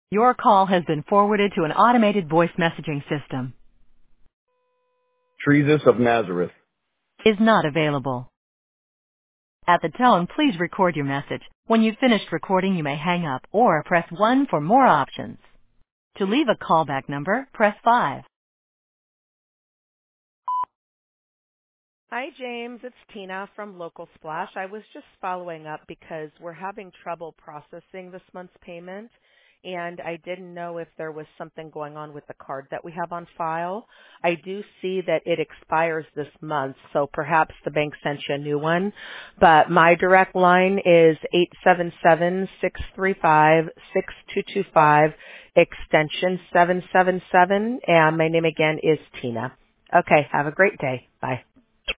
Your call has been forwarded to an automated voice messaging system. Jesus of Nazareth. Is not available. At the tone, please record your message. When you've finished recording, you may hang up or press 1 for more options. To leave a callback number, press 5. Hi, James. It's Tina from Local Splash. I was just following up because we're having trouble processing this month's payment, and I didn't know if there was something going on with the card that we have on file. I do see that it expires this month, so perhaps the bank sent you a new one. But my direct line is 877-635-6225, extension 777, and my name again is Tina. Okay, have a great day. Bye.